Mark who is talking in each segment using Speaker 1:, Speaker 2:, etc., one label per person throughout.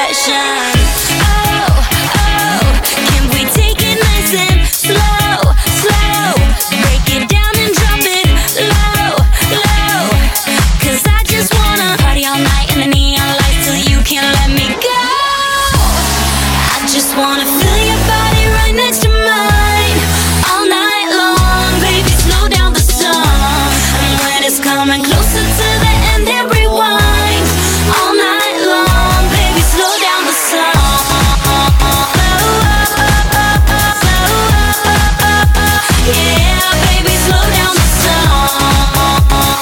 Speaker 1: expression. Oh, oh, can we take it nice and slow, slow? Break it down and drop it low, low. 'Cause I just wanna party all night in the neon lights till you can't let me go. I just wanna feel your body right next to mine all night long. Baby, slow down the song, and when it's coming closer to the end, then rewind all night long. Baby, slow down the song. Yeah, baby, slow down the song.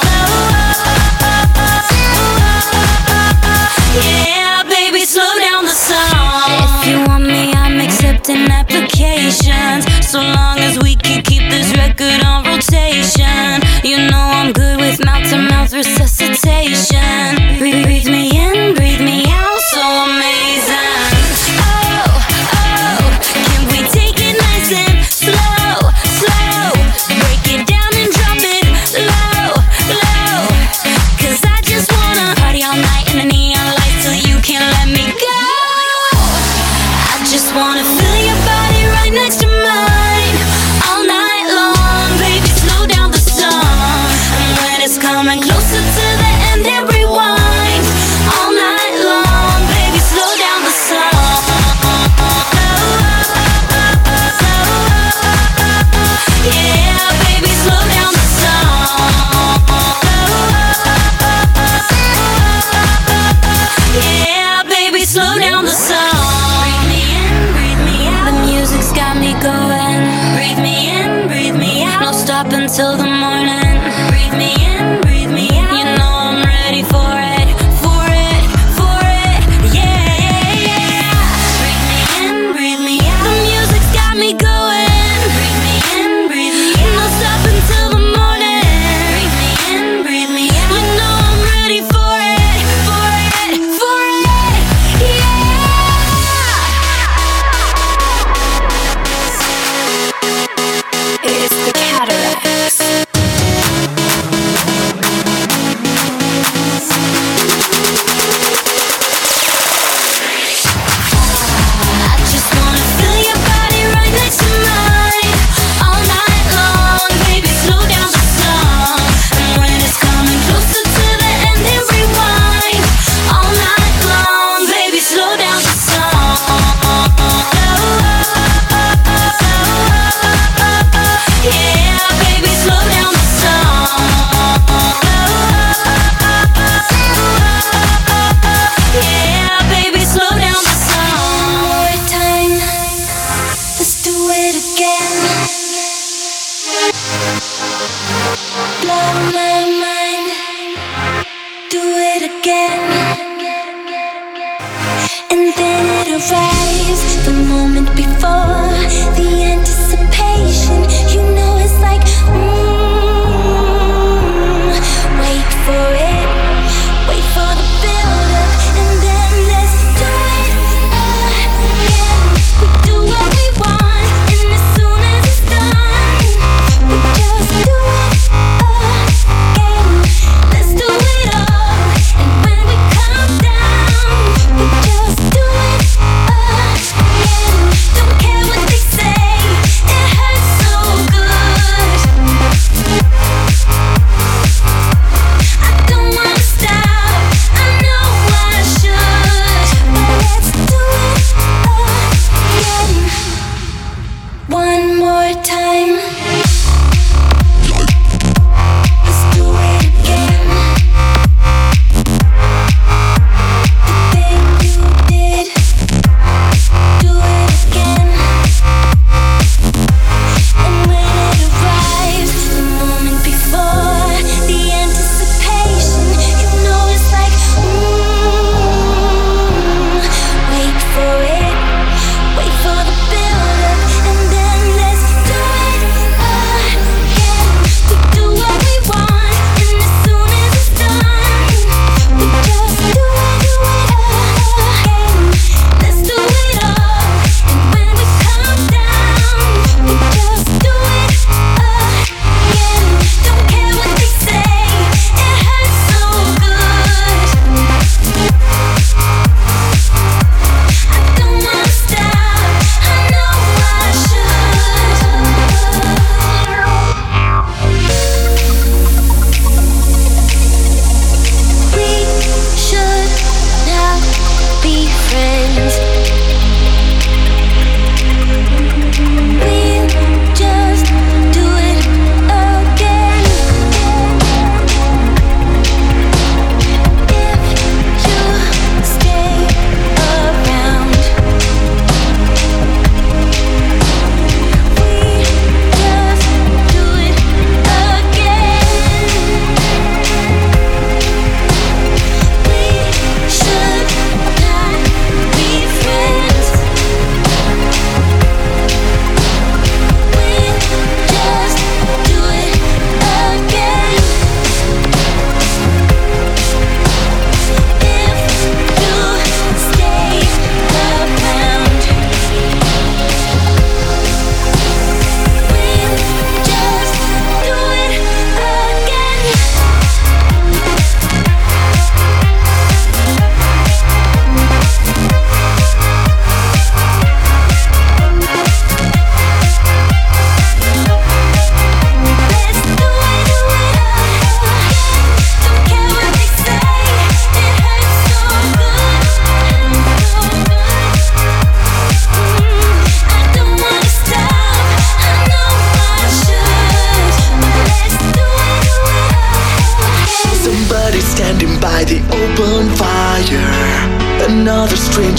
Speaker 1: Yeah, baby, slow down the song. If you want me, I'm accepting applications, so long as we can keep this record on rotation. You know I'm good with mouth-to-mouth resuscitation. Breathe me in, breathe me out, so amazing. Oh, oh, can we take it nice and slow, slow? Break it down and drop it low, low. 'Cause I just wanna party all night in the neon lights till you can't let me go. I just wanna feel your body right next to mine all night long. Baby, slow down the song, and when it's coming closer to the end, then rewind all night long. Baby, slow down the song. Yeah, baby, slow down the song. Yeah, baby, slow down the song. Breathe me in, breathe me out. The music's got me going. Breathe me in, breathe me out. No stop until the morning. Breathe me in, breathe me out. You know I'm ready for it, for it, for it. Yeah, yeah, yeah. Breathe me in, breathe me out. The music's got me going. Breathe me in, breathe me out. No stop until the morning. Breathe me in, breathe me out. You know I'm ready for it, for it, for it. Yeah. It's the Cataracts.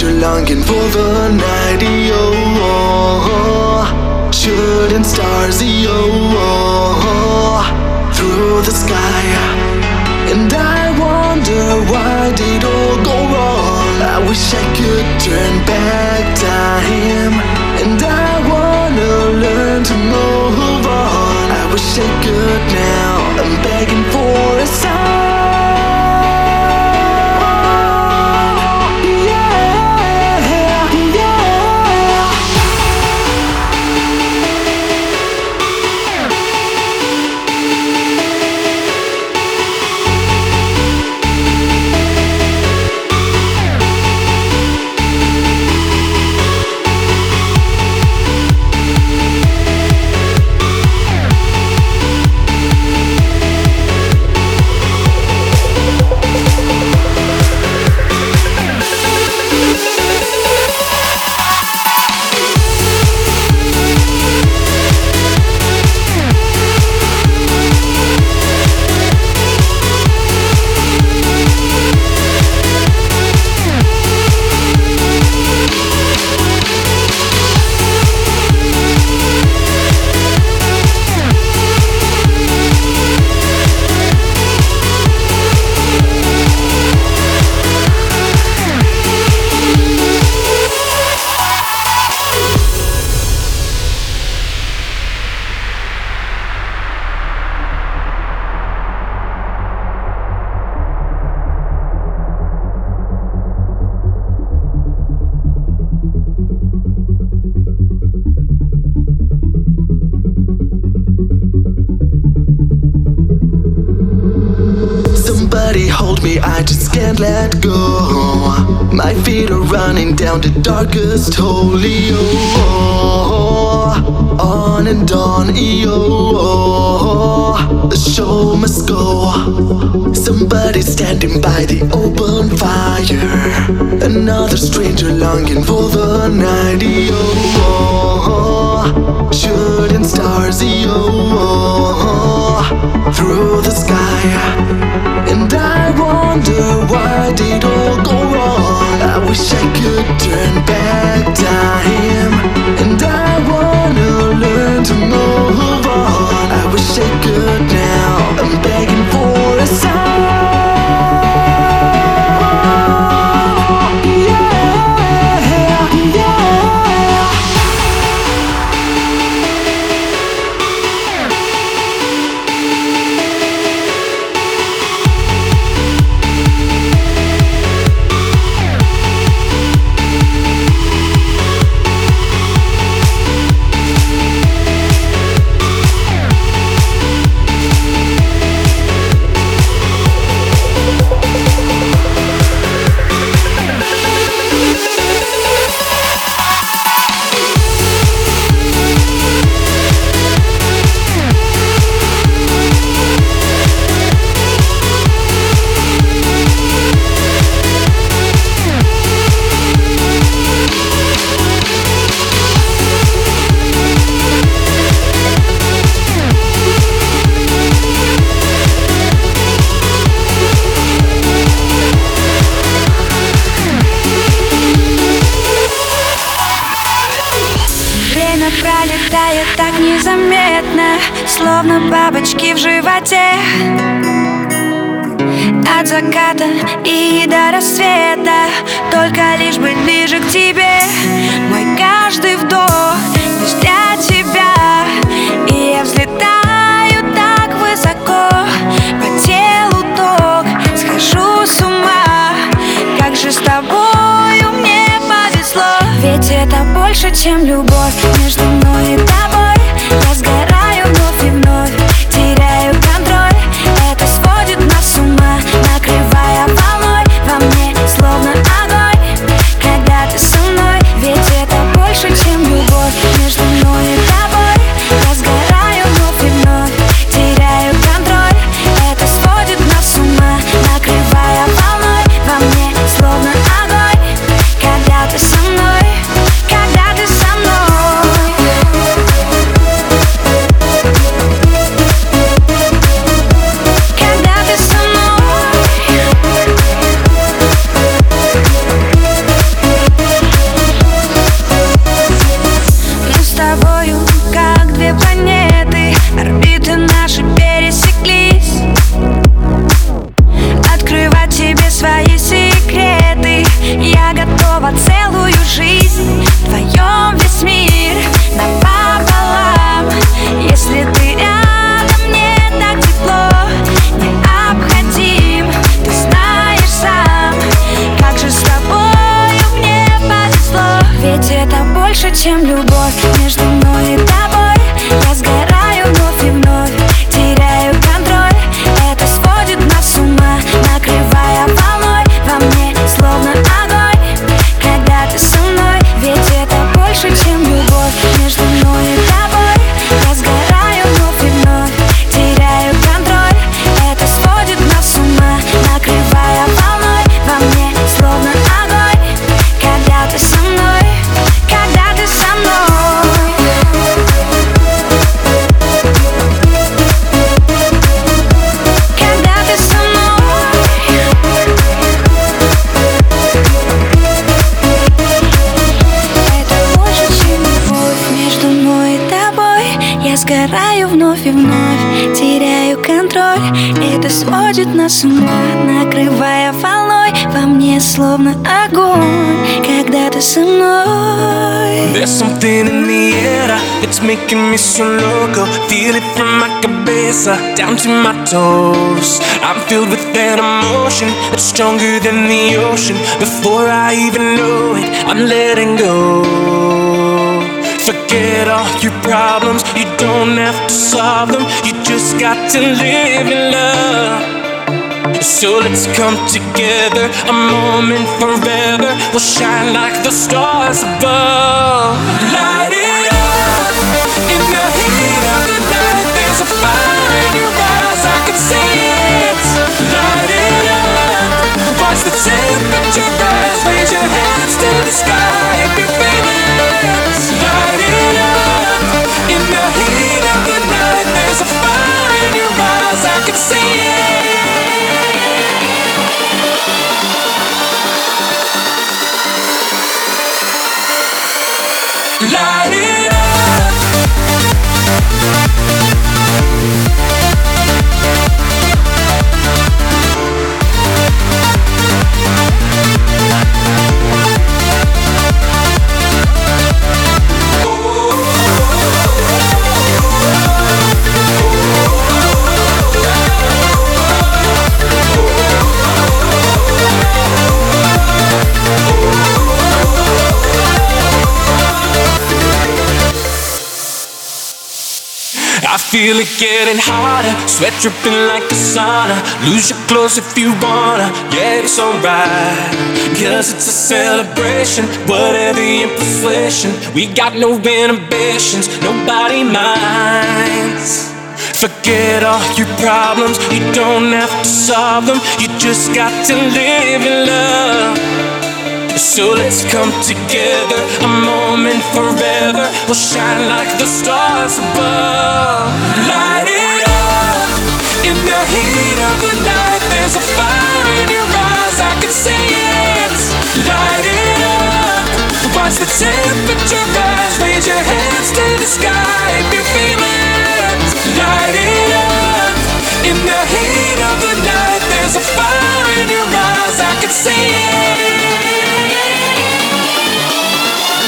Speaker 2: stranger longing for the night. Shooting stars through the sky, and I wonder why did all go wrong. I wish I could turn back time, and I wanna learn to move on. I wish I could now. I'm begging for a sign. Hold me, I just can't let go. My feet are running down the darkest hole. On and on, the show must go. Somebody standing by the open fire, another stranger longing for the night. Shooting stars through the sky, and I wonder why did all go wrong. I wish I could turn back time, and I wanna learn to move on. I wish I could now. I'm begging for a sign.
Speaker 1: Пролетает так незаметно, словно бабочки в животе. От заката и до рассвета, только лишь быть ближе к тебе. Мой каждый вдох лишь для тебя, и я взлетаю так высоко. По телу ток, схожу с ума. Как же с тобою мне повезло. Ведь это больше, чем любовь между мной и тобой. Я сгораю вновь и вновь, теряю контроль. Это сводит нас с ума, накрывая волной. Во мне словно огонь, когда ты со мной. Ведь это больше, чем любовь между мной и тобой. Я сгораю вновь и вновь, теряю контроль. Это сводит нас с ума, накрывая волной. Во мне словно огонь, когда ты со мной. Когда ты со мной.
Speaker 3: сгораю вновь и вновь, теряю контроль. Это сводит нас с ума, накрывая волной. Во мне словно огонь, когда ты со мной.
Speaker 2: There's something in the air, it's making me so loco. Feel it from my cabeza down to my toes. I'm filled with that emotion that's stronger than the ocean. Before I even know it, I'm letting go. Forget all your problems, you don't have to solve them. You just got to live in love. So let's come together, a moment forever. We'll shine like the stars above. Light it up, in the heat of the night. There's a fire in your eyes, I can see it. Light it up, watch the temperature rise. Raise your hands to the sky if you feel it. Light it up, in the heat of the night. There's a fire in your eyes, I can see it. Light it up. I feel it getting hotter, sweat dripping like a sauna. Lose your clothes if you wanna, yeah, it's alright. Cause it's a celebration, whatever your persuasion. We got no inhibitions, nobody minds. Forget all your problems, you don't have to solve them. You just got to live in love. So let's come together, a moment forever. We'll shine like the stars above. Light it up, in the heat of the night. There's a fire in your eyes, I can see it. Light it up, watch the temperature rise. Raise your hands to the sky if you feel it. Light it up, in the heat of the night. There's a fire in your eyes, I can see it.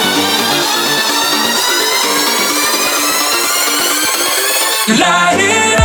Speaker 2: Light it up.